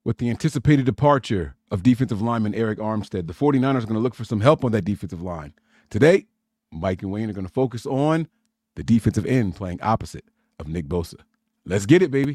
With the anticipated departure of defensive lineman Eric Armstead, the 49ers are going to look for some help on that defensive line. Today, Mike and Wayne are going to focus on the defensive end playing opposite of Nick Bosa. Let's get it, baby.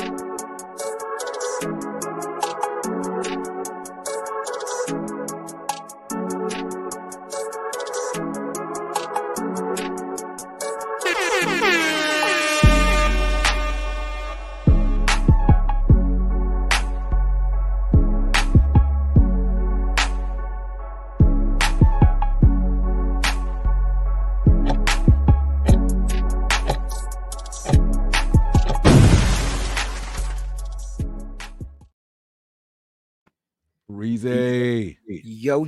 Reezy. Yo.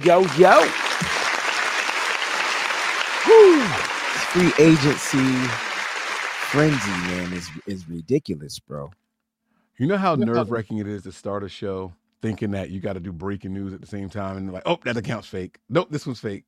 Woo. Free agency frenzy, man, is ridiculous, bro. You know how nerve-wracking it is to start a show thinking that you got to do breaking news at the same time and like, oh, that account's fake. Nope, this one's fake.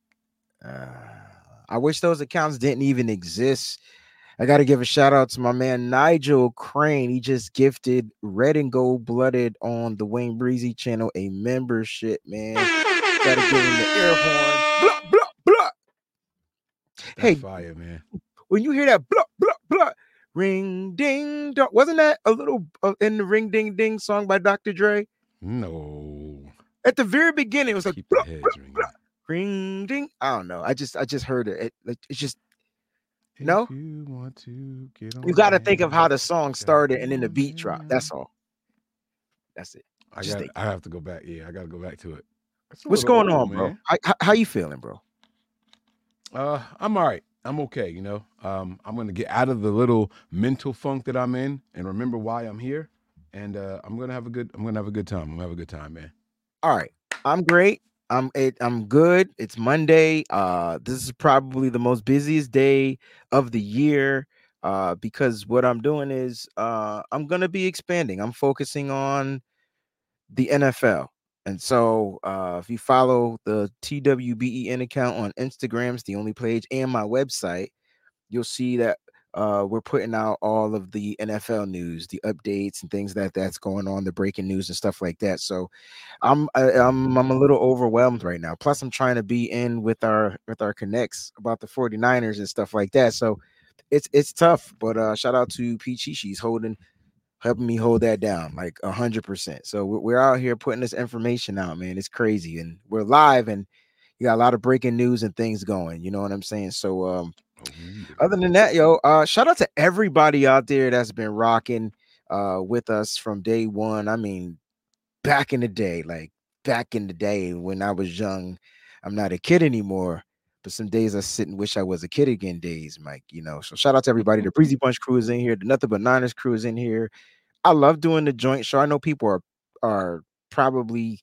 I wish those accounts didn't even exist. I got to give a shout out to my man Nigel Crane. He just gifted Red and Gold Blooded on the Wayne Breezy channel a membership, man. Got to give him the air horn. Blah, blah, blah. That's fire, man. When you hear that blah, blah, blah, ring, ding, dong, wasn't that a little in the Ring, Ding, Ding song by Dr. Dre? No. At the very beginning, it was like blah, blah, blah, ring, ding. I don't know. I just heard it. It's just, no. You want to get on, you got to think of how the song started and then the beat drop. That's all. That's it. I have to go back. Yeah, I got to go back to it. What's going on, bro? How you feeling, bro? I'm all right. I'm okay. You know, I'm going to get out of the little mental funk that I'm in and remember why I'm here. And I'm going to have a good time. I'm going to have a good time, man. All right. I'm great. I'm good. It's Monday. This is probably the most busiest day of the year because what I'm doing is I'm going to be expanding. I'm focusing on the NFL. And so if you follow the TWBEN account on Instagram, it's the only page, and my website, you'll see that we're putting out all of the NFL news, the updates and things that's going on, the breaking news and stuff like that. So I'm a little overwhelmed right now. Plus, I'm trying to be in with our connects about the 49ers and stuff like that. So it's tough. But shout out to Peachy. She's helping me hold that down like 100%. So we're out here putting this information out, man. It's crazy, and we're live, and you got a lot of breaking news and things going. You know what I'm saying? So other than that, shout out to everybody out there that's been rocking with us from day one. I mean, back in the day when I was young. I'm not a kid anymore, but some days I sit and wish I was a kid again days, Mike, you know. So shout out to everybody. The Breezy Bunch crew is in here. The Nothing But Niners crew is in here. I love doing the joint show. I know people are probably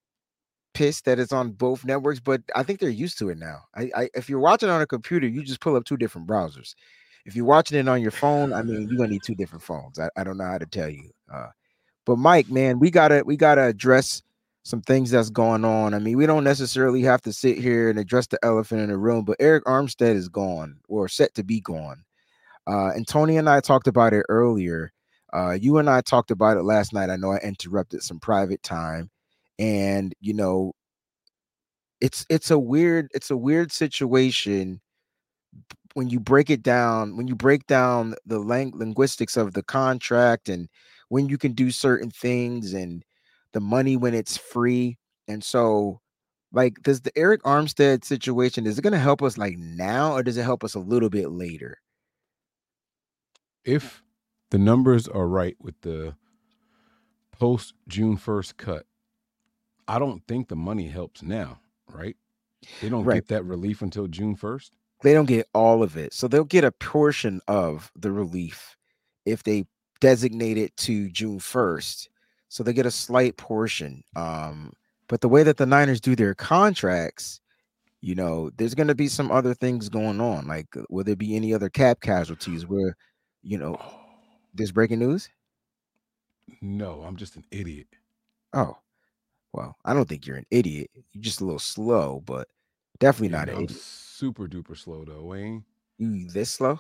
pissed that it's on both networks, but I think they're used to it now. If you're watching on a computer, you just pull up two different browsers. If you're watching it on your phone, I mean, you're gonna need two different phones. I don't know how to tell you. But Mike, man, we gotta address some things that's going on. I mean, we don't necessarily have to sit here and address the elephant in the room, but Eric Armstead is gone or set to be gone. And Tony and I talked about it earlier. You and I talked about it last night. I know I interrupted some private time, and you know, it's a weird situation when you break it down. When you break down the linguistics of the contract and when you can do certain things and the money when it's free. And so, like, does the Eric Armstead situation, is it going to help us like now, or does it help us a little bit later? If the numbers are right with the post June 1st cut, I don't think the money helps now, right? They don't get that relief until June 1st. They don't get all of it. So they'll get a portion of the relief if they designate it to June 1st. So they get a slight portion. But the way that the Niners do their contracts, you know, there's going to be some other things going on. Like, will there be any other cap casualties where, you know, there's breaking news? No, I'm just an idiot. Oh, well, I don't think you're an idiot. You're just a little slow, but definitely not an idiot. Super duper slow though, Wayne. You this slow?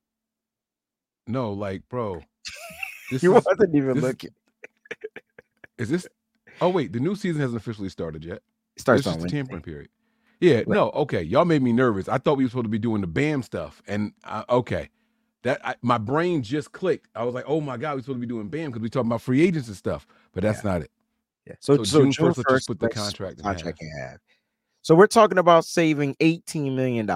No, like, bro. You wasn't even looking. Is this? Oh wait, the new season hasn't officially started yet. It starts This on is the Wednesday. tampering period. Yeah, Right. no, okay. Y'all made me nervous. I thought we were supposed to be doing the BAM stuff, and okay, my brain just clicked. I was like, oh my god, we're supposed to be doing BAM because we're talking about free agents and stuff, but that's not it. Yeah. So June June 1st, let's just put the let's contract in contract half. in half. So we're talking about saving $18 million.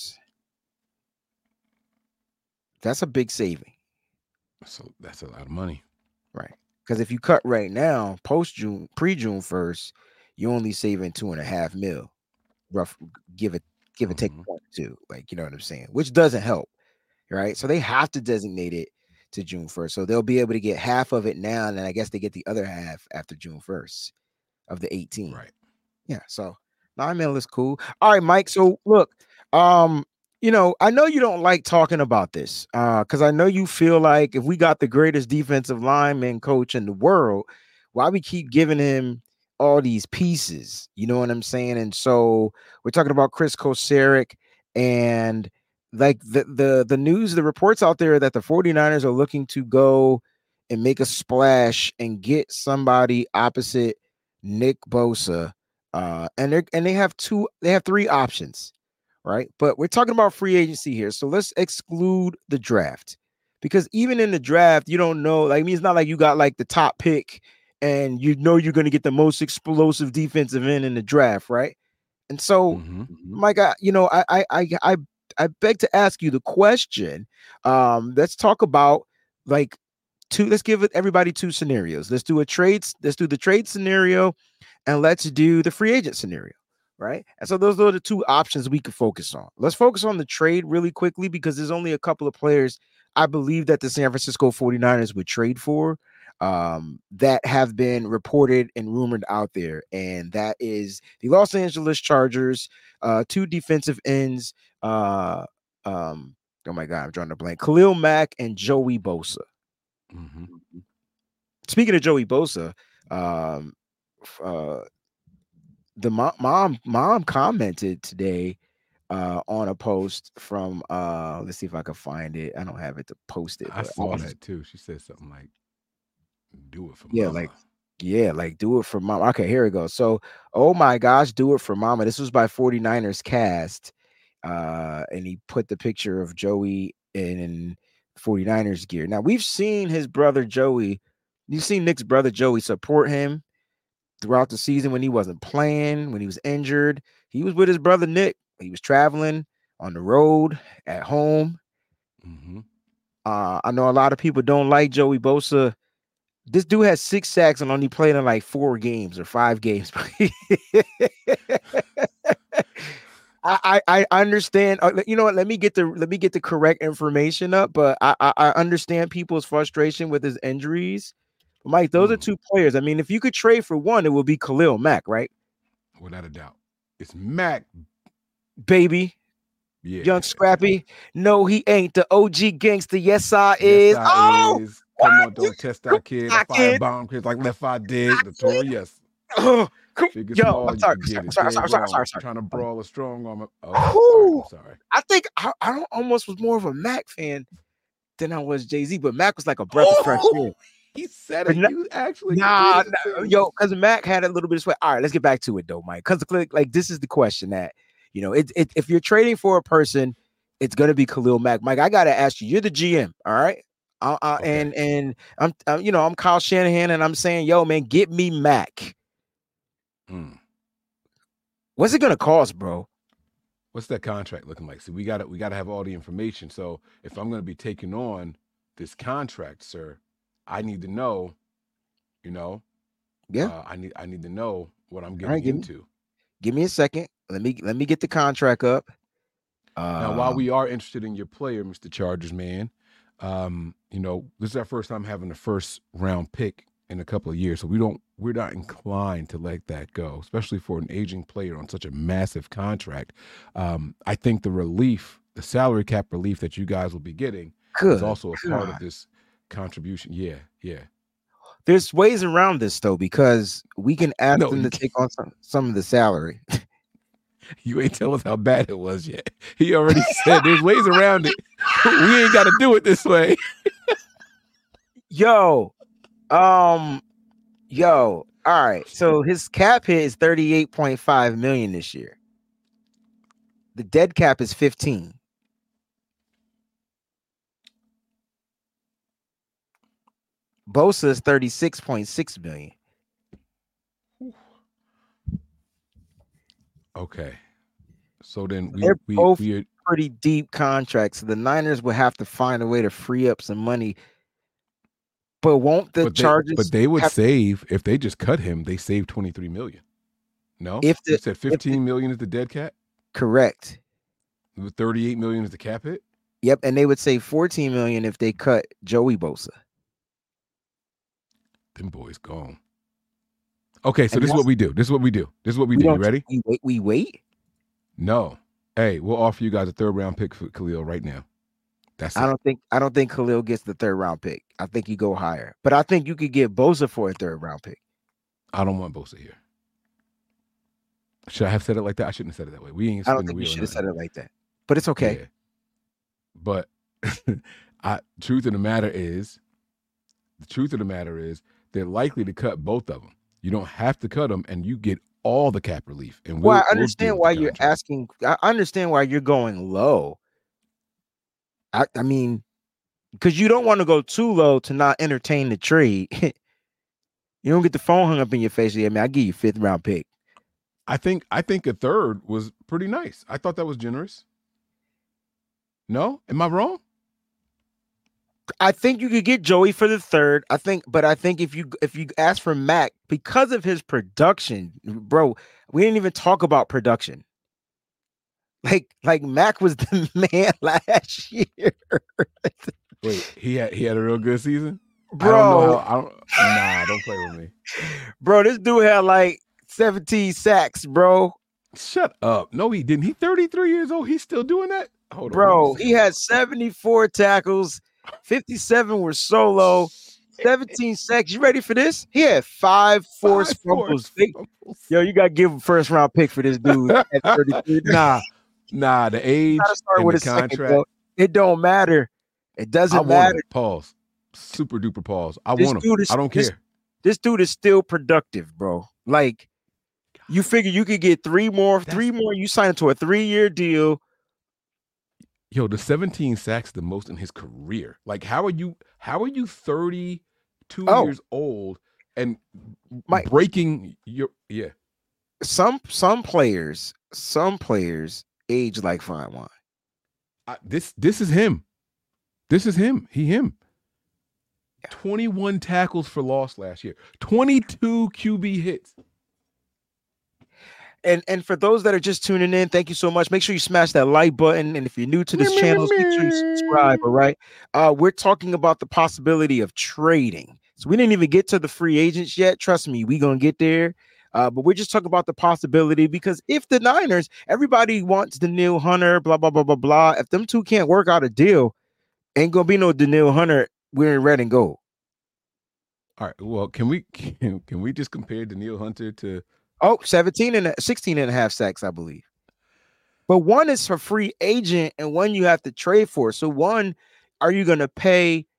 That's a big saving. So that's a lot of money. Right. Because if you cut right now, pre-June 1st, you're only saving $2.5 million. Rough, give it take $2. Like, you know what I'm saying? Which doesn't help. Right. So they have to designate it to June 1st. So they'll be able to get half of it now, and then I guess they get the other half after June 1st of the 18. Right. Yeah. So $9 million is cool. All right, Mike. So look, you know, I know you don't like talking about this because I know you feel like if we got the greatest defensive lineman coach in the world, why we keep giving him all these pieces? You know what I'm saying? And so we're talking about Chris Kocurek, and like the news, the reports out there that the 49ers are looking to go and make a splash and get somebody opposite Nick Bosa. And they have three options, right? But we're talking about free agency here. So let's exclude the draft, because even in the draft, you don't know. Like, I mean, it's not like you got like the top pick and you know you're going to get the most explosive defensive end in the draft, right? And so, Mike, you know, I beg to ask you the question. Let's talk about like let's give everybody two scenarios. Let's do the trade scenario, and let's do the free agent scenario, right? And so those are the two options we could focus on. Let's focus on the trade really quickly, because there's only a couple of players I believe that the San Francisco 49ers would trade for that have been reported and rumored out there. And that is the Los Angeles Chargers, two defensive ends. Oh my God, I'm drawing a blank. Khalil Mack and Joey Bosa. Speaking of Joey Bosa, the mom commented today on a post from let's see if I can find it. I don't have it to post it. I saw that too. She said something like, "Do it for yeah, mama." like do it for mama. Okay, here we go. So, oh my gosh, do it for mama. This was by 49ers Cast. And he put the picture of Joey in 49ers gear. Now, we've seen his brother Joey. You've seen Nick's brother Joey support him throughout the season when he wasn't playing, when he was injured. He was with his brother Nick. He was traveling on the road, at home. I know a lot of people don't like Joey Bosa. This dude has 6 sacks and only played in like 4 games or 5 games. I understand. You know what? Let me get the correct information up. But I understand people's frustration with his injuries. Mike, those are 2 players. I mean, if you could trade for one, it would be Khalil Mack, right? Without a doubt, it's Mack, baby. Yeah, Young Scrappy. No, he ain't the OG gangster. Yes, I is. Yes, I is. Come on, don't test our kid. A firebomb kid like Left Eye did. The Notorious. Yo, I'm sorry. Trying to brawl a strong arm. Oh, sorry. I think I almost was more of a Mac fan than I was Jay-Z, but Mac was like a breath of fresh air. He said it. You actually yo, because Mac had a little bit of sweat. All right, let's get back to it though, Mike. Because like this is the question that, you know, if you're trading for a person, it's gonna be Khalil Mack. Mike, I gotta ask you. You're the GM, all right? Okay. And I'm you know, I'm Kyle Shanahan, and I'm saying, yo, man, get me Mac. What's it gonna cost, bro? What's that contract looking like? See, we gotta have all the information. So if I'm gonna be taking on this contract, sir, I need to know, you know. Yeah. I need to know what I'm getting into. Give me a second. Let me get the contract up. Now, while we are interested in your player, Mr. Chargers man, you know, this is our first time having a first round pick in a couple of years. So we're not inclined to let that go, especially for an aging player on such a massive contract. I think the salary cap relief that you guys will be getting is also a part of this contribution. Yeah. There's ways around this though, because we can ask them to take on some of the salary. You ain't tell us how bad it was yet. He already said there's ways around it. We ain't got to do it this way. Yo, Yo, all right. So his cap hit is 38.5 million this year. The dead cap is 15. Bosa is 36.6 million. Okay. So then They're both we are, pretty deep contracts. The Niners would have to find a way to free up some money. But won't the Chargers but they would save if they just cut him, they save 23 million. No? If you said 15 million is the dead cap? Correct. 38 million is the cap hit? Yep, and they would save 14 million if they cut Joey Bosa. Them boys gone. Okay, so this is what we do. This is what we do. You ready? We wait? No. Hey, we'll offer you guys a 3rd round pick for Khalil right now. That's I don't think Khalil gets the 3rd round pick. I think you go higher. But I think you could get Bosa for a 3rd round pick. I don't want Bosa here. Should I have said it like that? I shouldn't have said it that way. We ain't. I don't think you should have said it like that. But it's okay. Yeah. But truth of the matter is, they're likely to cut both of them. You don't have to cut them, and you get all the cap relief. And I understand why you're asking. I understand why you're going low. I mean, because you don't want to go too low to not entertain the trade. You don't get the phone hung up in your face. Yeah, man, I give you 5th round pick. I think a 3rd was pretty nice. I thought that was generous. No, am I wrong? I think you could get Joey for the 3rd. I think if you ask for Mac because of his production, bro, we didn't even talk about production. Like Mac was the man last year. Wait, he had a real good season, bro. Don't play with me, bro. This dude had like 17 sacks, bro. Shut up. No, he didn't. He's 33 years old. He's still doing that, bro. He had 74 tackles. 57 were solo, 17 sacks. You ready for this? He had 5 forced fumbles. Yo, you gotta give him 1st round pick for this dude at 33. Nah, the age and the contract. It don't matter. It doesn't matter. Pause. Super duper pause. I want him. I don't care. This dude is still productive, bro. Like, you figure you could get 3 more. You sign into a 3-year deal. Yo, the 17 sacks the most in his career. Like, how are you 32 years old and breaking your Some players age like fine wine. This is him. This is him. Him. 21 tackles for loss last year. 22 QB hits. And for those that are just tuning in, thank you so much. Make sure you smash that like button. And if you're new to this channel, make sure you subscribe, all right? We're talking about the possibility of trading. So we didn't even get to the free agents yet. Trust me, we're going to get there. But we're just talking about the possibility because if the Niners, everybody wants Danielle Hunter, blah, blah, blah, blah, blah. If them two can't work out a deal, ain't going to be no Danielle Hunter. We're in red and gold. All right. Well, can we just compare Danielle Hunter to 16 and a half sacks, I believe. But one is for free agent and one you have to trade for. So one, are you going to pay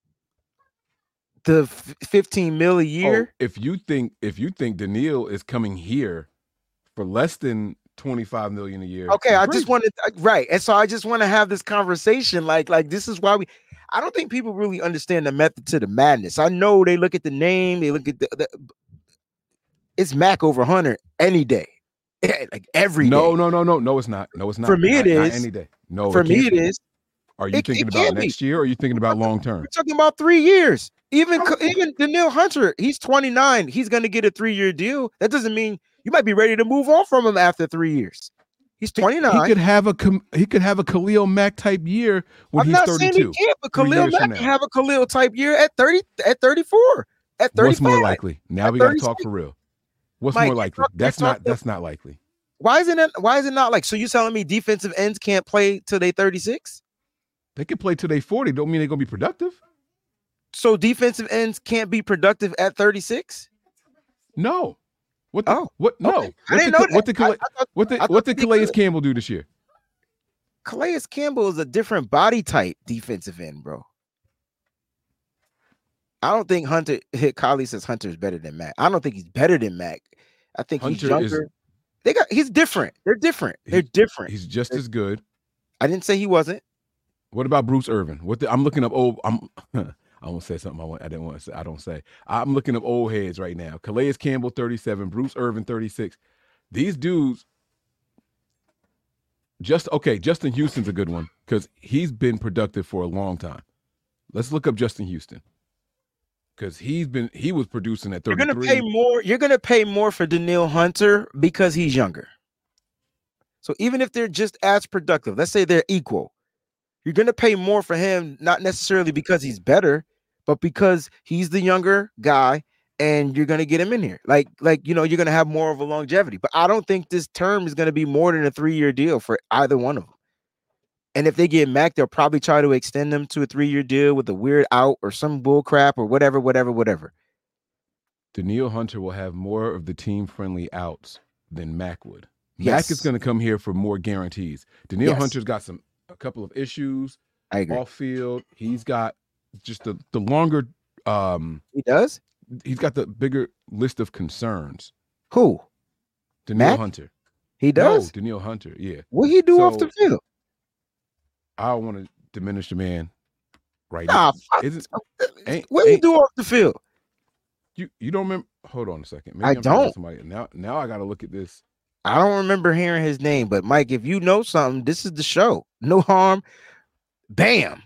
the 15 mil a year? If you think Danielle is coming here for less than 25 million a year. Okay, I just wanted right. And so I just want to have this conversation. Like this is why I don't think people really understand the method to the madness. I know they look at the name, they look at the it's Mac over Hunter any day. Like every day. No, it's not. No, it's not. For me, it is. Not any day. No, for me, it is. Are you thinking about next year or are you thinking about long term? We're talking about 3 years. Even Danielle Hunter, he's 29. He's going to get a 3-year deal. That doesn't mean you might be ready to move on from him after 3 years. He's 29. He could have a Khalil Mack type year when he's 32. I'm not saying he can't, but Khalil Mack can have a Khalil type year at 30, at 34, at 35. What's more likely? Now we got to talk for real. What's more likely? That's not likely. Why is it not like? So you telling me defensive ends can't play till they 36? They can play till they 40. Don't mean they're gonna be productive. So defensive ends can't be productive at 36? No. What? No. Okay. I didn't know that. What did Calais Campbell do this year? Calais Campbell is a different body type defensive end, bro. I don't think Hunter Kali says Hunter is better than Mac. I don't think he's better than Mac. I think he's Hunter is younger. He's different. They're different. They're different. He's just as good. I didn't say he wasn't. What about Bruce Irvin? I'm looking up old. I won't say something I didn't want to say. I don't say. I'm looking up old heads right now. Calais Campbell, 37. Bruce Irvin, 36. These dudes. Justin Houston's a good one because he's been productive for a long time. Let's look up Justin Houston because he was producing at 33. You're gonna pay more for Danielle Hunter because he's younger. So even if they're just as productive, let's say they're equal, you're gonna pay more for him, not necessarily because he's better, but because he's the younger guy, and you're gonna get him in here. Like you're gonna have more of a longevity. But I don't think this term is gonna be more than a 3-year deal for either one of them. And if they get Mac, they'll probably try to extend them to a 3-year deal with a weird out or some bull crap or whatever. Danielle Hunter will have more of the team-friendly outs than Mac would. Mac is going to come here for more guarantees. Danielle Hunter's got a couple of issues. I agree. Off field, he's got just the longer. He does. He's got the bigger list of concerns. Who? Danielle Hunter. He does. No, Danielle Hunter. Yeah. What he do off the field? I don't want to diminish the man right now. What do you do off the field? You don't remember? Hold on a second. Maybe I don't. Now I got to look at this. I don't remember hearing his name, but Mike, if you know something, this is the show. No harm. Bam.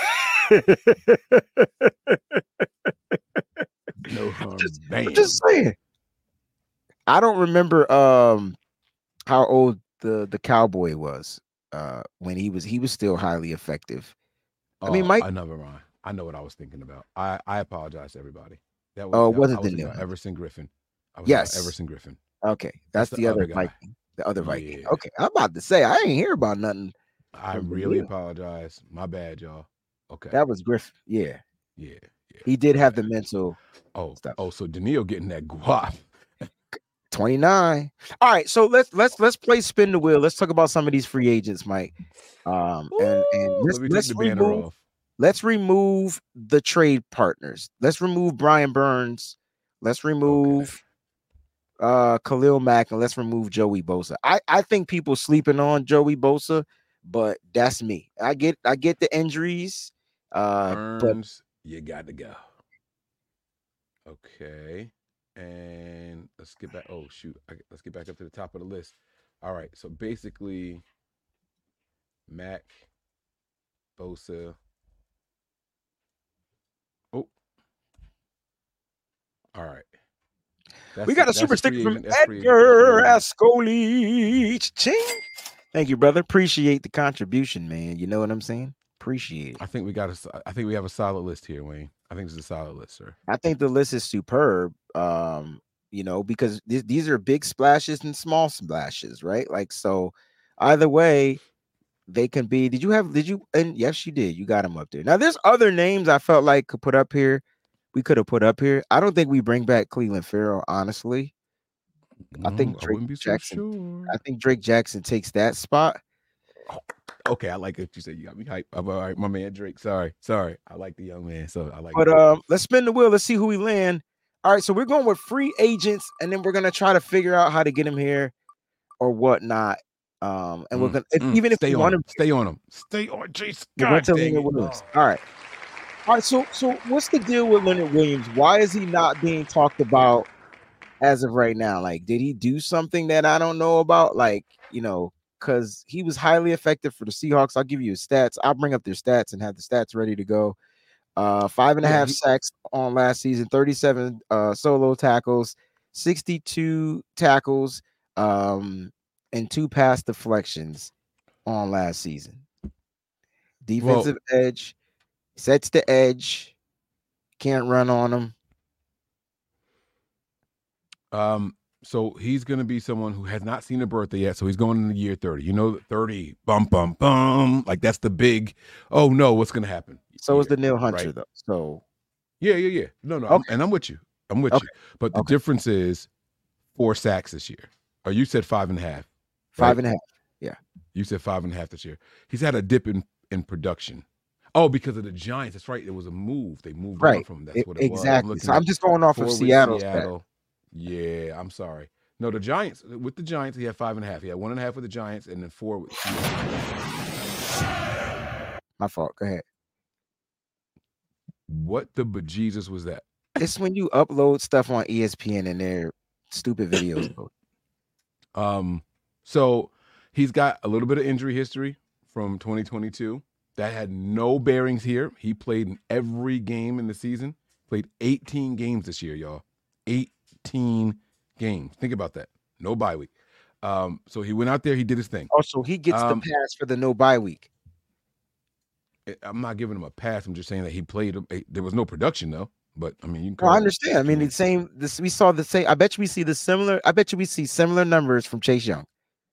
No harm. Bam. I'm just saying. I don't remember how old the cowboy was when he was still highly effective. I mean, Mike. I never mind. I know what I was thinking about. I apologize to everybody. That wasn't the name. Everson Griffin. Everson Griffin. Okay, that's the other Viking. The other Viking. Yeah. Okay, I'm about to say I ain't hear about nothing. I really apologize. My bad, y'all. Okay, that was Griffin. Yeah. Yeah. He did have the mental. Stuff. So Danielle getting that guap. 29. All right, so let's play spin the wheel. Let's talk about some of these free agents, Mike. And let's remove the trade partners. Let's remove Brian Burns. Let's remove Khalil Mack, and let's remove Joey Bosa. I think people sleeping on Joey Bosa, but that's me. I get the injuries. Burns, you got to go. Okay. And let's get back. Oh, shoot. Let's get back up to the top of the list. All right. So basically, Mac, Bosa. Oh. All right. We got a super sticker from Edgar Ascoli. Thank you, brother. Appreciate the contribution, man. You know what I'm saying? Appreciate it. I think we have a solid list here, Wayne. I think it's a solid list, sir. I think the list is superb. Because these are big splashes and small splashes, right? Like, so either way, they can be. And yes, you did. You got them up there. Now, there's other names I felt like could put up here. We could have put up here. I don't think we bring back Cleveland Farrell, honestly. I think Drake Jackson. I think Drake Jackson takes that spot. Okay, I like what you said. You got me hyped. All right, my man Drake. Sorry. I like the young man, so I like. But let's spin the wheel. Let's see who we land. All right, so we're going with free agents, and then we're gonna try to figure out how to get him here or whatnot. And we're gonna even if stay you on want him, stay on Jace. All right. So what's the deal with Leonard Williams? Why is he not being talked about as of right now? Like, did he do something that I don't know about? Like, because he was highly effective for the Seahawks. I'll give you his stats. I'll bring up their stats and have the stats ready to go. 5.5 sacks on last season, 37 solo tackles, 62 tackles, and 2 pass deflections on last season. Defensive edge, sets the edge, can't run on him. So he's going to be someone who has not seen a birthday yet. So he's going into year 30. 30, bum, bum, bum. Like, that's the big, oh, no, what's going to happen? So is the Danielle Hunter, right? Though. So, yeah. No. Okay. I'm with you. You. But the difference is 4 sacks this year. Or you said 5.5. Right? 5.5. Yeah. You said 5.5 this year. He's had a dip in production. Oh, because of the Giants. That's right. It was a move. They moved on Right. from him. That's what it was. I'm Exactly. looking So I'm at just going off of forward Seattle's stat. Seattle. Yeah, I'm sorry. No, the Giants, with the Giants, he had 5.5. He had 1.5 with the Giants and then 4 with My fault. Go ahead. What the bejesus was that? It's when you upload stuff on ESPN and they're stupid videos. So he's got a little bit of injury history from 2022. That had no bearings here. He played in every game in the season. Played 18 games this year, y'all. 18 games. Think about that. No bye week. So he went out there. He did his thing. Oh, so he gets the pass for the no bye week. I'm not giving him a pass. I'm just saying that he played. There was no production though. But I mean, you can. I understand. I mean, the same. We saw the same. I bet you we see the similar. I bet you we see similar numbers from Chase Young.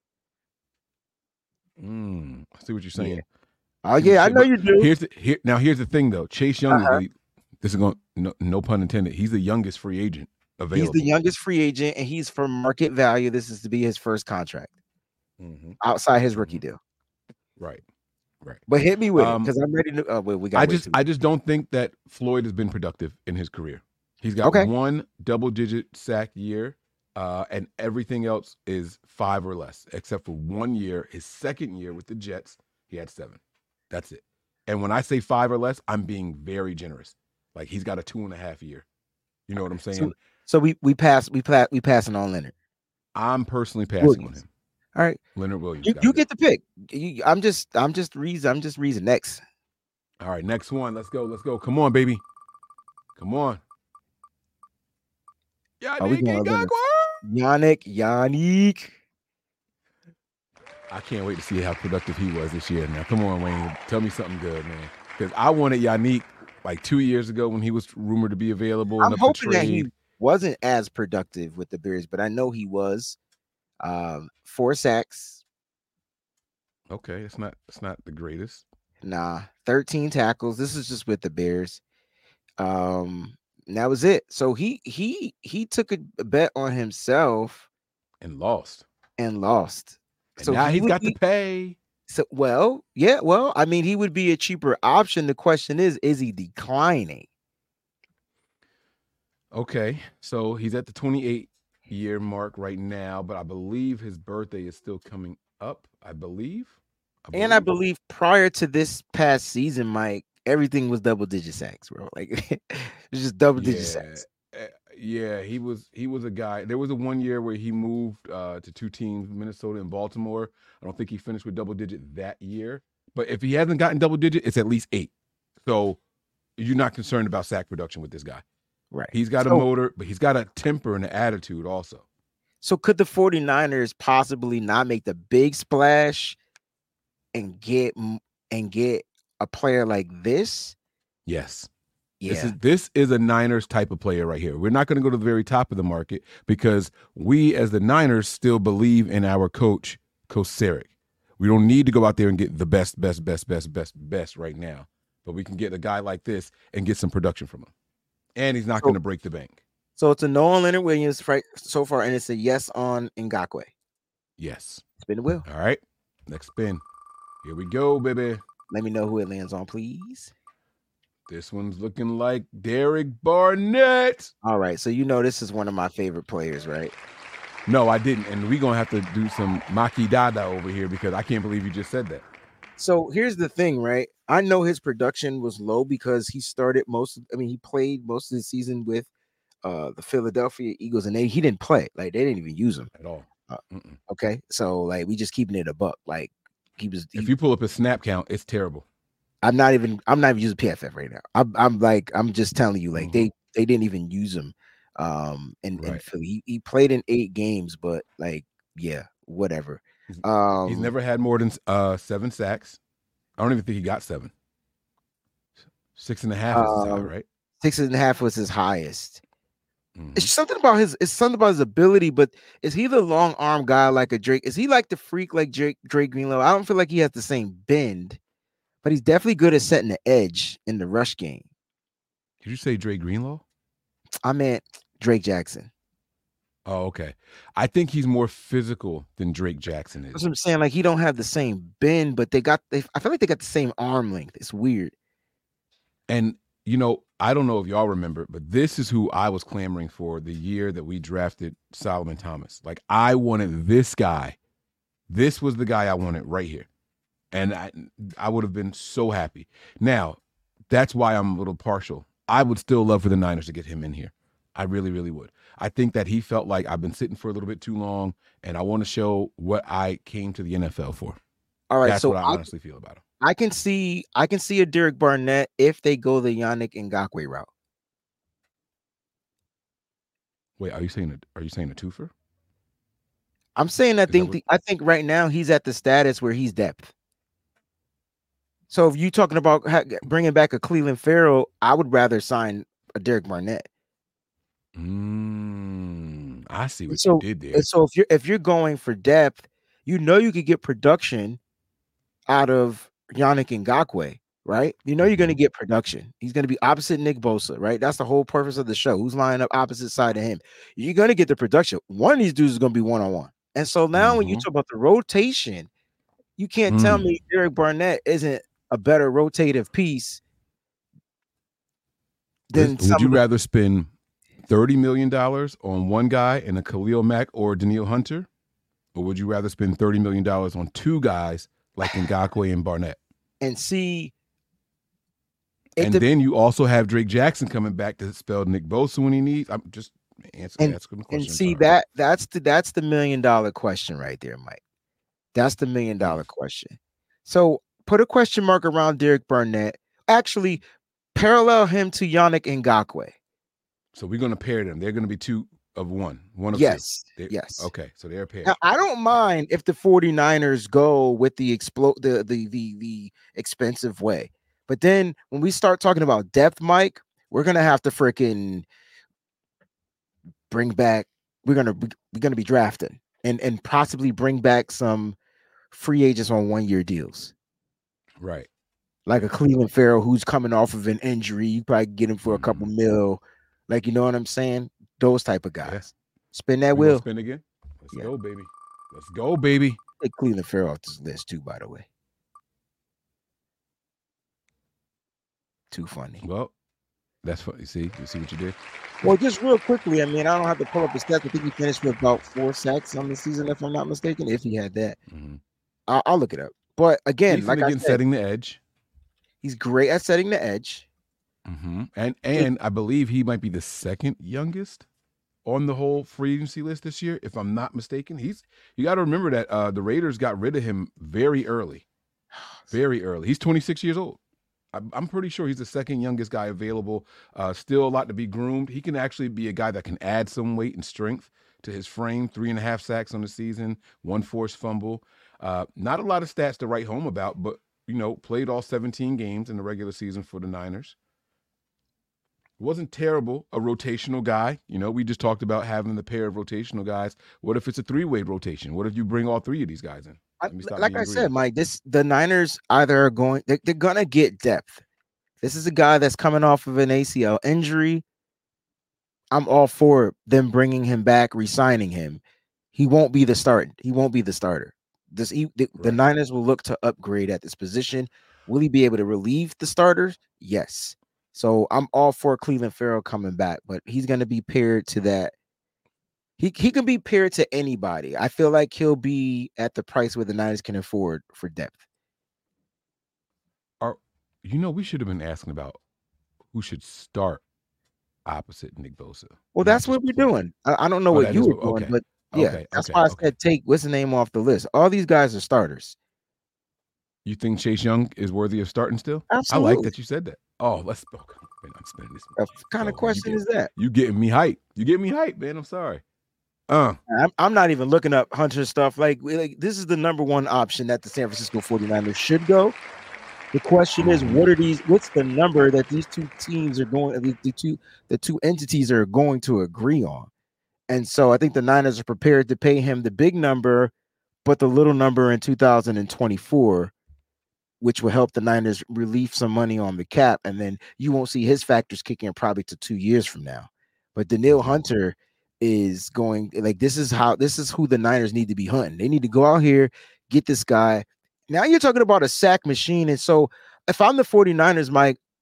I see what you're saying. Yeah. Oh yeah, I know you do. Here's the thing though. Chase Young is this is going no pun intended. He's the youngest free agent available. He's the youngest free agent, and he's for market value. This is to be his first contract outside his rookie deal. Right. But hit me with it because I'm ready to. We got. I just don't think that Floyd has been productive in his career. He's got one double-digit sack year, and everything else is 5 or less, except for 1 year. His second year with the Jets, he had 7. That's it. And when I say 5 or less, I'm being very generous. Like he's got a 2.5 year. You know what I'm saying? So we passing on Leonard. I'm personally passing on him. All right, Leonard Williams. You get the pick. I'm just reason next. All right, next one. Let's go. Come on, baby. Come on. Yannick. I can't wait to see how productive he was this year. Now, come on, Wayne. Tell me something good, man. Because I wanted Yannick like 2 years ago when he was rumored to be available. I'm hoping that he wasn't as productive with the Bears, but I know he was. 4 sacks. Okay, it's not the greatest. Nah, 13 tackles. This is just with the Bears. That was it. So he took a bet on himself and lost. And so now he's got to pay. So I mean, he would be a cheaper option. The question is he declining? Okay, so he's at the 28-year mark right now, but I believe his birthday is still coming up. I believe prior to this past season, Mike, everything was double-digit sacks, bro. Like it was just double-digit sacks. Yeah, he was a guy. There was a 1 year where he moved to 2 teams, Minnesota and Baltimore. I don't think he finished with double-digit that year. But if he hasn't gotten double-digit, it's at least 8. So you're not concerned about sack production with this guy. Right. He's got a motor, but he's got a temper and an attitude also. So could the 49ers possibly not make the big splash and get a player like this? Yes. Yeah. This is a Niners type of player right here. We're not going to go to the very top of the market because we as the Niners still believe in our coach Sarek. We don't need to go out there and get the best right now, but we can get a guy like this and get some production from him. And he's not going to break the bank. So it's a no on Leonard Williams so far, and it's a yes on Ngakoue. Yes. Spin the wheel. All right. Next spin. Here we go, baby. Let me know who it lands on, please. This one's looking like Derek Barnett. All right. So this is one of my favorite players, right? No, I didn't. And we're going to have to do some Maki Dada over here because I can't believe you just said that. So here's the thing, right? I know his production was low because he he played most of the season with the Philadelphia Eagles, and he didn't play. Like they didn't even use him at all. Okay, so like we just keeping it a buck. Like if you pull up his snap count, it's terrible. I'm not even using PFF right now. I'm just telling you, like they didn't even use him. In Philly, he played in 8 games, but like whatever. He's never had more than 7 sacks. I don't even think he got 7. 6.5 is his high, right? 6.5 was his highest. It's something about his ability, but is he the long arm guy like a Drake? Is he like the freak like Drake Greenlaw? I don't feel like he has the same bend, but he's definitely good at setting the edge in the rush game. Did you say Drake Greenlaw? I meant Drake Jackson. Oh, okay. I think he's more physical than Drake Jackson is. That's what I'm saying. Like he don't have the same bend, but I feel like they got the same arm length. It's weird. And, I don't know if y'all remember, but this is who I was clamoring for the year that we drafted Solomon Thomas. Like, I wanted this guy. This was the guy I wanted right here. And I would have been so happy. Now, that's why I'm a little partial. I would still love for the Niners to get him in here. I really, really would. I think that he felt like I've been sitting for a little bit too long, and I want to show what I came to the NFL for. All right, that's so what I honestly feel about him. I can see a Derek Barnett if they go the Yannick Ngakoue route. Wait, are you saying a twofer? I'm saying I think right now he's at the status where he's depth. So if you're talking about bringing back a Clelin Ferrell, I would rather sign a Derek Barnett. I see what you did there. And so if you're going for depth, you could get production out of Yannick Ngakoue, right? You're going to get production. He's going to be opposite Nick Bosa, right? That's the whole purpose of the show. Who's lining up opposite side of him? You're going to get the production. One of these dudes is going to be one-on-one. And so now when you talk about the rotation, you can't tell me Derek Barnett isn't a better rotative piece than would you rather spend $30 million on one guy and a Khalil Mack or Danielle Hunter? Or would you rather spend $30 million on two guys like Ngakoue and Barnett? And see. And then you also have Drake Jackson coming back to spell Nick Bosa when he needs. I'm just asking the question. And see, that's the $1 million question right there, Mike. That's the $1 million question. So put a question mark around Derek Barnett. Actually, parallel him to Yannick Ngakoue. So we're going to pair them. They're going to be two of one. One of two. Yes. Okay, so they're paired. Now, I don't mind if the 49ers go with the expensive way. But then when we start talking about depth, Mike, we're going to have to freaking bring back. We're going to be drafting and possibly bring back some free agents on 1-year deals. Right. Like a Clelin Ferrell who's coming off of an injury. You probably get him for a couple mil. Like, you know what I'm saying? Those type of guys. Yeah. Spin that wheel. Spin again. Let's go, baby. Let's go, baby. Take Clelin Ferrell off this list too, by the way. Too funny. Well, that's funny. You see what you did? Well, just real quickly, I mean, I don't have to pull up the stats. I think he finished with about 4 sacks on the season, if I'm not mistaken. If he had that, I'll look it up. But again, like I said, setting the edge. He's great at setting the edge. And I believe he might be the second youngest on the whole free agency list this year, if I'm not mistaken. You got to remember that the Raiders got rid of him very early. Very early. He's 26 years old. I'm pretty sure he's the second youngest guy available. Still a lot to be groomed. He can actually be a guy that can add some weight and strength to his frame. 3.5 sacks on the season, 1 forced fumble. Not a lot of stats to write home about, but, played all 17 games in the regular season for the Niners. Wasn't terrible, a rotational guy. We just talked about having the pair of rotational guys. What if it's a 3-way rotation? What if you bring all 3 of these guys in? Like I said, Mike, the Niners either are they're going to get depth. This is a guy that's coming off of an ACL injury. I'm all for them bringing him back, re-signing him. He won't be the starter. The Niners will look to upgrade at this position. Will he be able to relieve the starters? Yes. So I'm all for Clelin Ferrell coming back, but he's going to be paired to that. He can be paired to anybody. I feel like he'll be at the price where the Niners can afford for depth. We should have been asking about who should start opposite Nick Bosa. Well, that's what we're doing. I don't know what you were doing, but that's why I said take what's the name off the list. All these guys are starters. You think Chase Young is worthy of starting still? Absolutely. I like that you said that. Oh, let's go. Man, I'm spending this. What kind of question is that? You getting me hype. You get me hype, man. I'm sorry. I'm not even looking up Hunter stuff. Like this is the number one option that the San Francisco 49ers should go. The question is, what's the number that these two teams are going, the two entities are going to agree on? And so I think the Niners are prepared to pay him the big number, but the little number in 2024, which will help the Niners relieve some money on the cap. And then you won't see his factors kick in probably to 2 years from now. But Danielle Hunter is going, this is who the Niners need to be hunting. They need to go out here, get this guy. Now you're talking about a sack machine. And so if I'm the 49ers, Mike,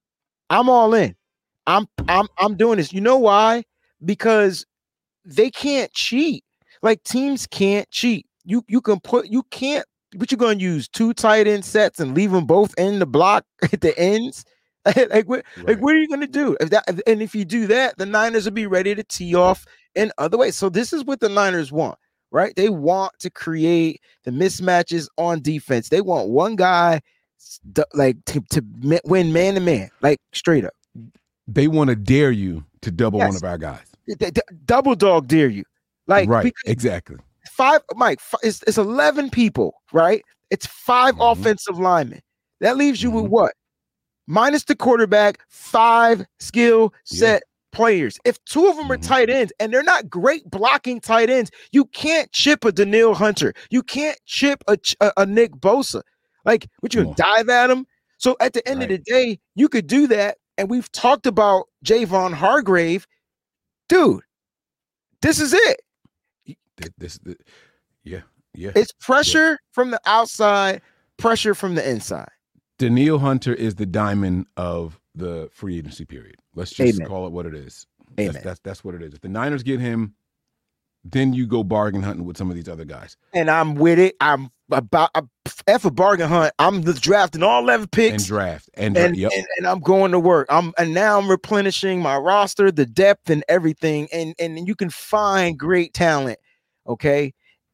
I'm all in. I'm doing this. You know why? Because they can't cheat. Like teams can't cheat. You can't, but you're gonna use 2 tight end sets and leave them both in the block at the ends. Like what are you gonna do? If you do that, the Niners will be ready to tee off in other ways. So this is what the Niners want, right? They want to create the mismatches on defense. They want one guy like to win man to man, like straight up. They want to dare you to double one of our guys. Double dog dare you. Like right, exactly. It's 11 people, right? It's 5 offensive linemen. That leaves you with what? Minus the quarterback, 5 skill set players. If 2 of them are tight ends and they're not great blocking tight ends, you can't chip a Danielle Hunter. You can't chip a Nick Bosa. Like, would you dive at him? So at the end of the day, you could do that. And we've talked about Javon Hargrave. Dude, this is it. Yeah. It's pressure from the outside, pressure from the inside. Danielle Hunter is the diamond of the free agency period. Let's just call it what it is. That's what it is. If the Niners get him, then you go bargain hunting with some of these other guys. And I'm with it. I'm a bargain hunt. I'm drafting all 11 picks and I'm going to work. And now I'm replenishing my roster, the depth and everything. And you can find great talent. Okay.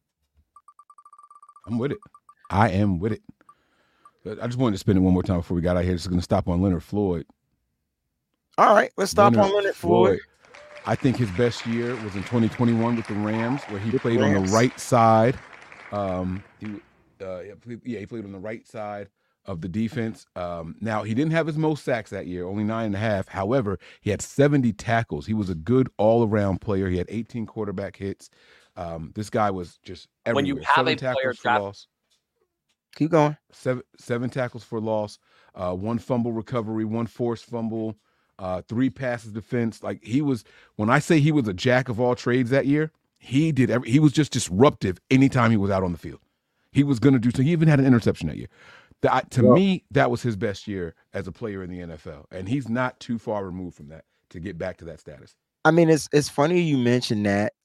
I'm with it. I am with it. I just wanted to spin it one more time before we got out here. This is going to stop on Leonard Floyd. All right, let's stop on Leonard Floyd. I think his best year was in 2021 with the Rams, where he played on the right side. He played on the right side of the defense. Now, he didn't have his most sacks that year, only 9.5. However, he had 70 tackles. He was a good all-around player. He had 18 quarterback hits. This guy was just everywhere. When you have a player loss. Keep going. 7 tackles for loss, 1 fumble recovery, 1 forced fumble, 3 passes defense. Like, he was, when I say he was a jack of all trades that year, he was just disruptive anytime he was out on the field. He was going to do so. He even had an interception that year. To me, that was his best year as a player in the NFL. And he's not too far removed from that to get back to that status. I mean, it's funny you mentioned that.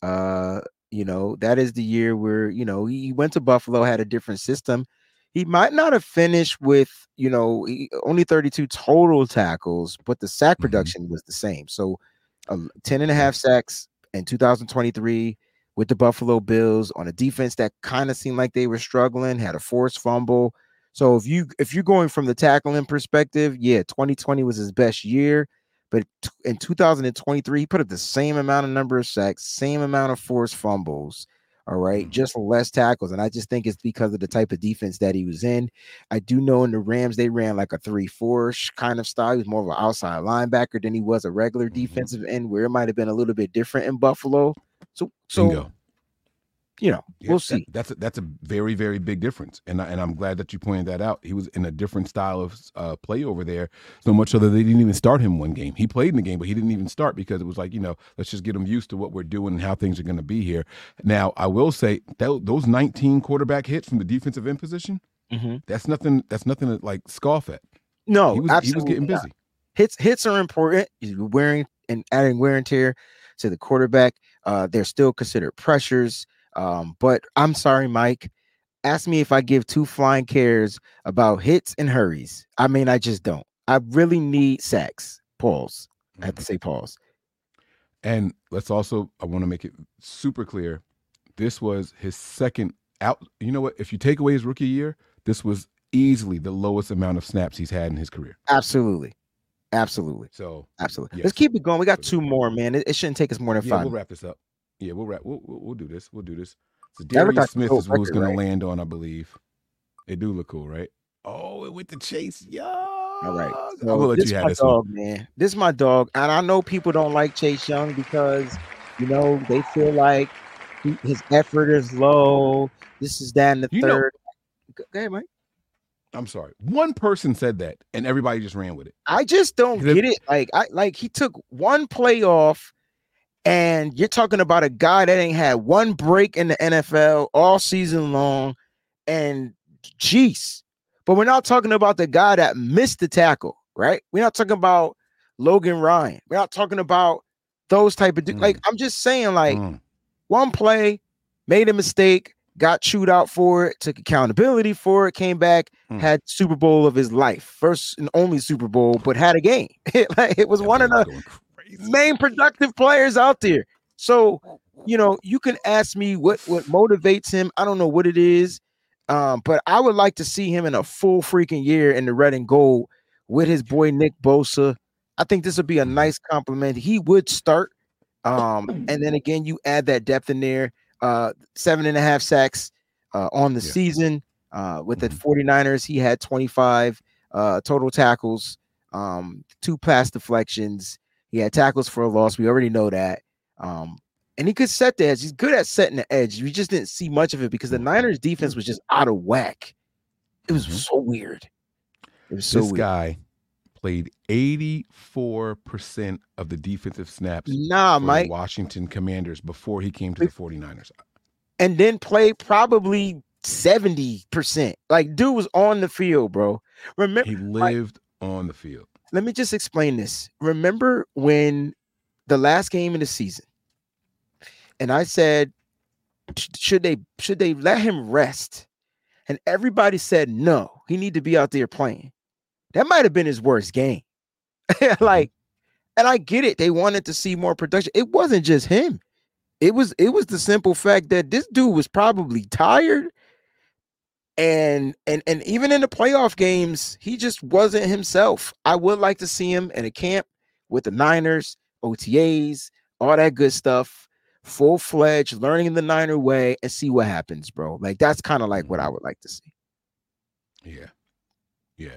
That is the year where, he went to Buffalo, had a different system. He might not have finished with, only 32 total tackles, but the sack production was the same. So 10.5 sacks in 2023 with the Buffalo Bills on a defense that kind of seemed like they were struggling, had a forced fumble. So if you're going from the tackling perspective, 2020 was his best year. But in 2023, he put up the same number of sacks, same amount of forced fumbles. All right, just less tackles. And I just think it's because of the type of defense that he was in. I do know in the Rams, they ran like a 3-4 kind of style. He was more of an outside linebacker than he was a regular defensive end, where it might have been a little bit different in Buffalo. So Bingo. We'll see. That's a very, very big difference. And I'm glad that you pointed that out. He was in a different style of play over there, so much so that they didn't even start him one game. He played in the game, but he didn't even start because it was like, let's just get him used to what we're doing and how things are going to be here. Now, I will say that those 19 quarterback hits from the defensive end position, that's nothing to like scoff at. No, he was getting busy. Hits are important. You're adding wear and tear to the quarterback. They're still considered pressures. But I'm sorry, Mike. Ask me if I give 2 flying cares about hits and hurries. I mean, I just don't. I really need sacks. Pause. I have to say pause. And I want to make it super clear. This was his second out. You know what? If you take away his rookie year, this was easily the lowest amount of snaps he's had in his career. Absolutely. So absolutely. Yes. Let's keep it going. We got 2 more, man. It shouldn't take us more than 5. We'll wrap this up. Yeah, we'll do this. So Darius Smith is who's going to land on, I believe. They do look cool, right? Oh, it went to Chase Young. All right. So I'm going to let you have this dog, one. Man. This is my dog. And I know people don't like Chase Young because, they feel like his effort is low. This is that and the third. Go ahead, Mike. I'm sorry. One person said that, and everybody just ran with it. I just don't get it. Like he took one play off. And you're talking about a guy that ain't had one break in the NFL all season long. And jeez, but we're not talking about the guy that missed the tackle, right? We're not talking about Logan Ryan. We're not talking about those type of like. I'm just saying, like, one play, made a mistake, got chewed out for it, took accountability for it, came back, had Super Bowl of his life, first and only Super Bowl, but had a game. It was one of the main productive players out there. So, you can ask me what motivates him. I don't know what it is, but I would like to see him in a full freaking year in the red and gold with his boy Nick Bosa. I think this would be a nice compliment. He would start. And then again, you add that depth in there. 7.5 sacks on the season. With the 49ers, he had 25 total tackles, 2 pass deflections. He had tackles for a loss. We already know that. And he could set the edge. He's good at setting the edge. We just didn't see much of it because the Niners defense was just out of whack. It was so weird. It was so weird. This guy played 84% of the defensive snaps for Mike. the Washington Commanders before he came to the 49ers. And then played probably 70%. Like, dude was on the field, bro. Remember, he lived on the field. Let me just explain this. Remember when the last game of the season, and I said, should they let him rest? And everybody said no. He need to be out there playing. That might have been his worst game. Like, and I get it. They wanted to see more production. It wasn't just him. It was the simple fact that this dude was probably tired. And even in the playoff games, he just wasn't himself. I would like to see him in a camp with the Niners, OTAs, all that good stuff, full-fledged, learning the Niner way, and see what happens, bro. Like, that's kind of like what I would like to see. Yeah.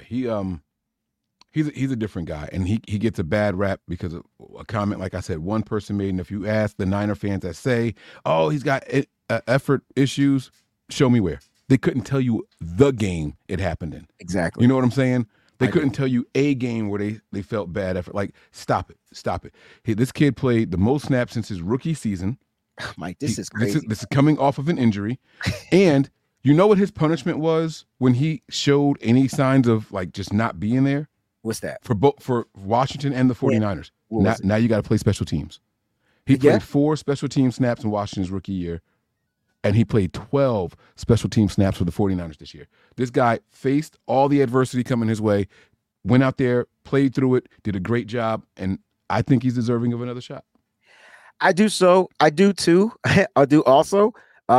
He's a different guy, and he gets a bad rap because of a comment, like I said, one person made. And if you ask the Niner fans that say, "Oh, he's got effort issues," show me where. They couldn't tell you the game it happened in. Exactly. You know what I'm saying? They couldn't tell you a game where they felt bad effort. Like, stop it. This kid played the most snaps since his rookie season. Mike, this is crazy. This is coming off of an injury, and you know what his punishment was when he showed any signs of like just not being there. What's that? For Washington and the 49ers. Now you got to play special teams. He played 4 special team snaps in Washington's rookie year, and he played 12 special team snaps for the 49ers this year. This guy faced all the adversity coming his way, went out there, played through it, did a great job, and I think he's deserving of another shot. I do so. I do too. I do also.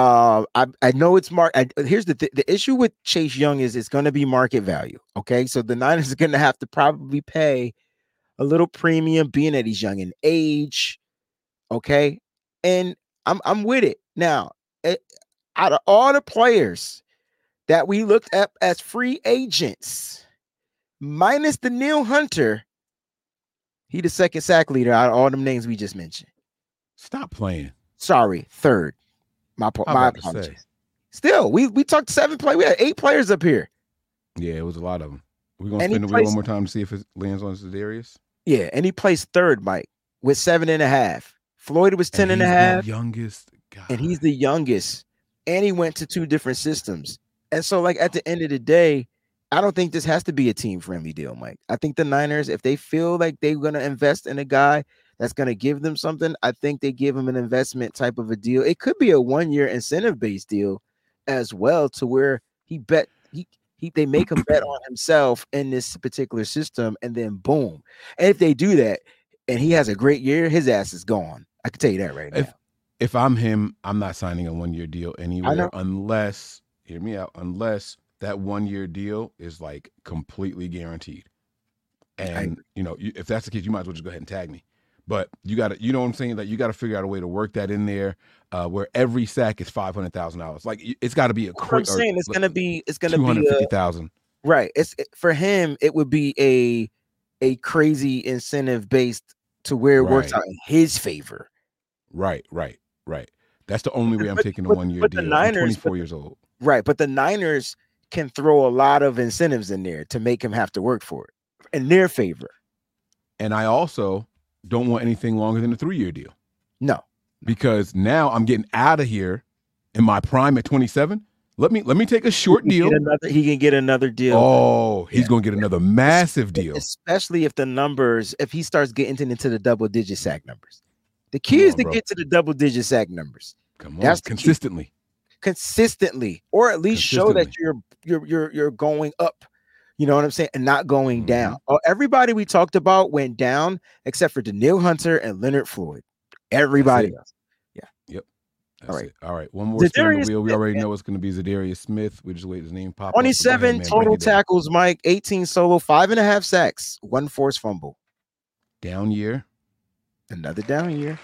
I know it's here's the issue with Chase Young is it's going to be market value. Okay, so the Niners are going to have to probably pay a little premium, being that he's young in age. Okay, and I'm with it now. Out of all the players that we looked at as free agents, minus the Neil Hunter, he the second sack leader out of all them names we just mentioned. Stop playing. Sorry, third. My apologies. Still, we talked 7 players. We had 8 players up here. Yeah, it was a lot of them. We're gonna spin the wheel one more time to see if it lands on Za'Darius. Yeah, and he placed third, Mike, with 7.5. Floyd was 10.5. Youngest guy. And he's the youngest. And he went to 2 different systems. And so, like, at the end of the day, I don't think this has to be a team-friendly deal, Mike. I think the Niners, if they feel like they're going to invest in a guy that's going to give them something, I think they give him an investment type of a deal. It could be a 1-year incentive-based deal as well, to where they make him bet on himself in this particular system, and then boom. And if they do that and he has a great year, his ass is gone. I can tell you that right now. If I'm him, I'm not signing a 1-year deal anywhere unless, hear me out, unless that 1-year deal is like completely guaranteed. And if that's the case, you might as well just go ahead and tag me. But you got to, you know what I'm saying? Like, you got to figure out a way to work that in there, where every sack is $500,000. Like, it's got to be a I'm saying it's gonna be $250,000. Right. For him, it would be a crazy incentive based to where it works out in his favor. Right. That's the only way I'm taking a 1-year deal. I'm 24 years old. Right, but the Niners can throw a lot of incentives in there to make him have to work for it in their favor. And I also don't want anything longer than a 3-year deal. No. Because now I'm getting out of here in my prime at 27. Let me take a short deal. He can get another deal. Oh, he's going to get another massive deal. Especially if he starts getting into the double-digit sack numbers. The key is to get to the double-digit sack numbers. Come on, that's consistently. Or at least show that you're going up. You know what I'm saying? And not going down. Oh, everybody we talked about went down except for Danielle Hunter and Leonard Floyd. Everybody else. Yeah. Yep. All right. One more spin on the wheel. We already know it's going to be Zadarius Smith. We just wait his name pop 27 up. Total tackles, Mike. 18 solo, 5.5 sacks, 1 forced fumble. Down year. Another down year.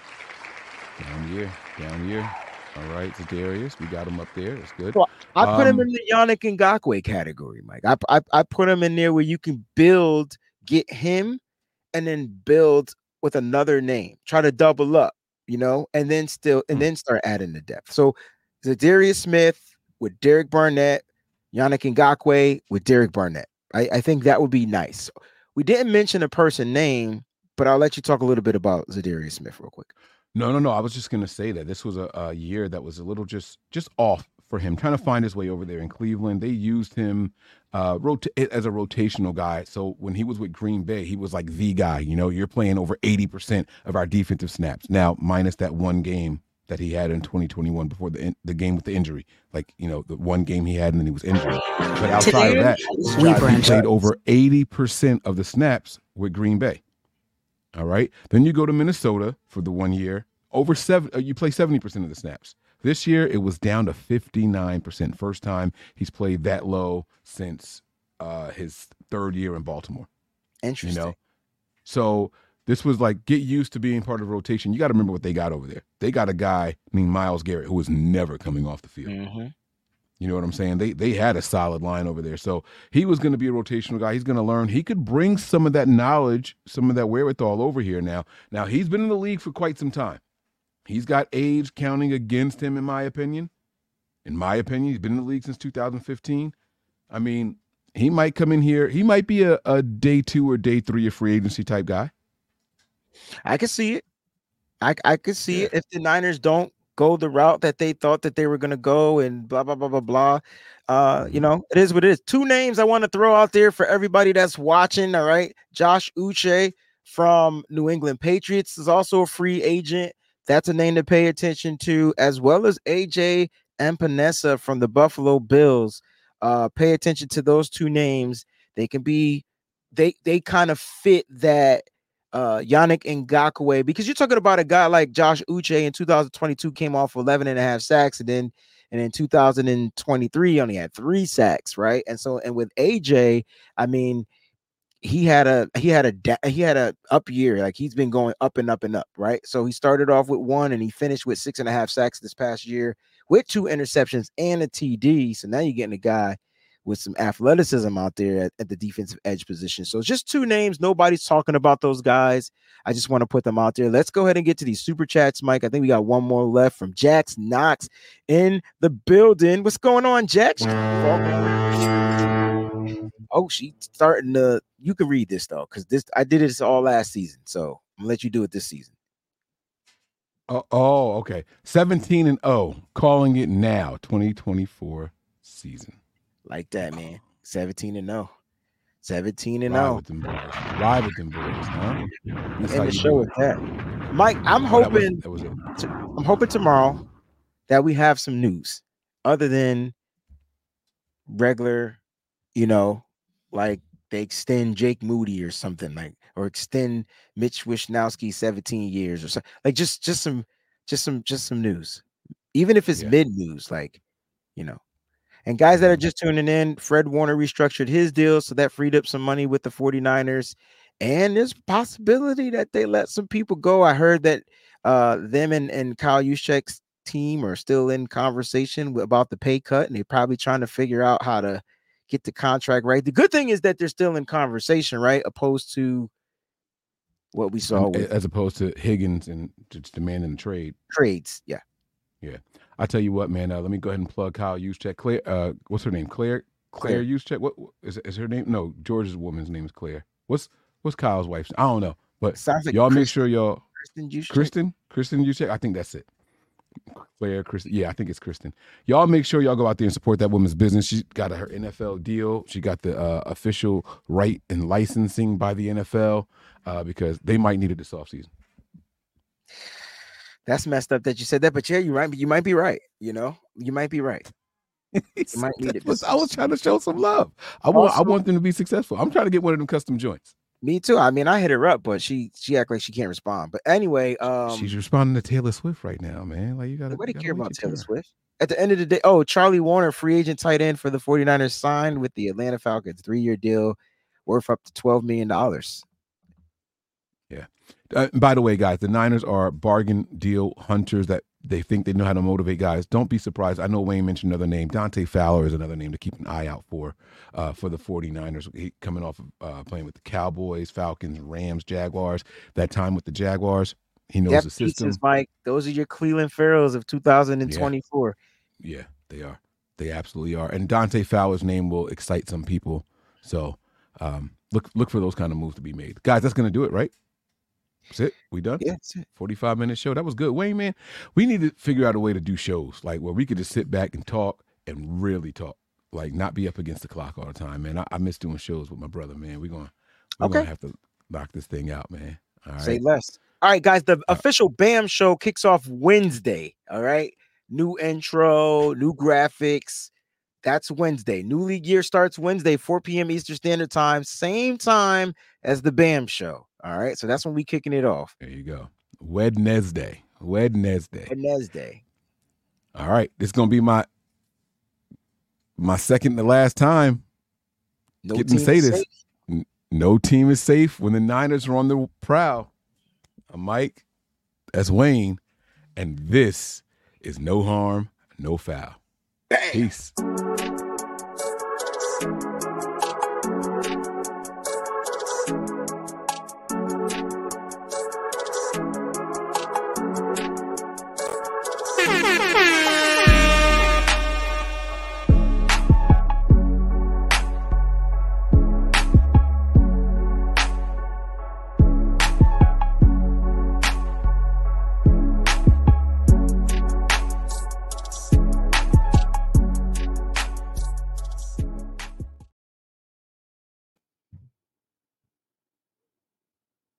Down year. All right, Zadarius, we got him up there. That's good. Well, I put him in the Yannick Ngakoue category, Mike. I put him in there where you can get him, and then build with another name. Try to double up, and then start adding the depth. So Zadarius Smith with Derek Barnett, Yannick Ngakoue with Derek Barnett. I think that would be nice. We didn't mention a person name, but I'll let you talk a little bit about Zadarius Smith real quick. No. I was just going to say that this was a year that was a little just off for him, trying to find his way over there in Cleveland. They used him as a rotational guy. So when he was with Green Bay, he was like the guy. You're playing over 80% of our defensive snaps. Now, minus that one game that he had in 2021 before the game with the injury. The one game he had and then he was injured. But outside of that, he played over 80% of the snaps with Green Bay. All right. Then you go to Minnesota for the 1 year. You play 70% of the snaps. This year it was down to 59%. First time he's played that low since his 3rd year in Baltimore. Interesting. So this was like, get used to being part of the rotation. You got to remember what they got over there. They got a guy named Myles Garrett who was never coming off the field. Mm-hmm. You know what I'm saying? They had a solid line over there. So he was going to be a rotational guy. He's going to learn. He could bring some of that knowledge, some of that wherewithal over here now. Now, he's been in the league for quite some time. He's got age counting against him, in my opinion. He's been in the league since 2015. I mean, he might come in here. He might be a day 2 or day 3 of free agency type guy. I can see it. I could see it if the Niners don't go the route that they thought that they were going to go and blah, blah, blah, blah, blah. It is what it is. 2 names I want to throw out there for everybody that's watching. All right. Josh Uche from New England Patriots is also a free agent. That's a name to pay attention to, as well as AJ Epenesa from the Buffalo Bills. Pay attention to those 2 names. They can be, they kind of fit that Yannick Ngakoue, because you're talking about a guy like Josh Uche in 2022 came off 11.5 sacks, and in 2023 only had 3 sacks, right? And with AJ, I mean, he had a up year. Like, he's been going up and up and up, right? So he started off with 1 and he finished with 6.5 sacks this past year with 2 interceptions and a TD. So now you're getting a guy with some athleticism out there at the defensive edge position. So just 2 names. Nobody's talking about those guys. I just want to put them out there. Let's go ahead and get to these super chats, Mike. I think we got one more left from Jax Knox in the building. What's going on, Jax? Oh, she's starting to. You can read this though, because I did this all last season. So I'm gonna let you do it this season. Oh, okay. 17-0, calling it now. 2024 season. Like that, man. 17-0. 17-0. Ride with them boys, huh? That's end the show with that. Mike, I'm hoping I'm hoping tomorrow that we have some news other than regular, like they extend Jake Moody or something, like, or extend Mitch Wishnowsky 17 years or something. Like just some news. Even if it's mid news, like, And guys that are just tuning in, Fred Warner restructured his deal, so that freed up some money with the 49ers. And there's a possibility that they let some people go. I heard that them and Kyle Juszczyk's team are still in conversation about the pay cut, and they're probably trying to figure out how to get the contract right. The good thing is that they're still in conversation, right? Opposed to what we saw. As opposed to Higgins and just demanding the trade. Trades, yeah. Yeah. I tell you what, man, let me go ahead and plug Kyle Juszczyk. Claire, what's her name? Claire Juszczyk? What is her name? No, George's woman's name is Claire. What's Kyle's wife's? I don't know. But sounds like y'all make sure y'all Kristen Juszczyk? I think that's it. Claire, Kristen. Yeah, I think it's Kristen. Y'all make sure y'all go out there and support that woman's business. She got her NFL deal. She got the official right and licensing by the NFL because they might need it this offseason. That's messed up that you said that, but yeah, you might be right. You know, you might be right. You might need it. I was trying to show some love. I want them to be successful. I'm trying to get one of them custom joints. Me too. I mean, I hit her up, but she act like she can't respond. But anyway, she's responding to Taylor Swift right now, man. Like, you gotta. Nobody care about Taylor Swift. At the end of the day, Charlie Warner, free agent tight end for the 49ers, signed with the Atlanta Falcons, 3-year deal worth up to $12 million. Yeah. By the way, guys, the Niners are bargain deal hunters that they think they know how to motivate guys. Don't be surprised. I know Wayne mentioned another name. Dante Fowler is another name to keep an eye out for the 49ers. He, coming off of playing with the Cowboys, Falcons, Rams, Jaguars. That time with the Jaguars, he knows the system. Pieces, Mike. Those are your Cleveland Pharaohs of 2024. Yeah, they are. They absolutely are. And Dante Fowler's name will excite some people. So look for those kind of moves to be made. Guys, that's going to do it, right? That's it. We done? Yeah, that's it. 45-minute show. That was good. Wayne, man, we need to figure out a way to do shows like where we could just sit back and talk and really talk, like not be up against the clock all the time, man. I miss doing shows with my brother, man. We're gonna have to knock this thing out, man. All right. Say less. All right, guys, the official BAM show kicks off Wednesday. All right. New intro, new graphics. That's Wednesday. New league year starts Wednesday, 4 p.m. Eastern Standard Time, same time as the BAM show. All right, so that's when we kicking it off. There you go. Wednesday. All right, this is gonna be my second to last time getting to say this. No team is safe when the Niners are on the prowl. I'm Mike. That's Wayne, and this is No Harm, No Foul. Bang. Peace.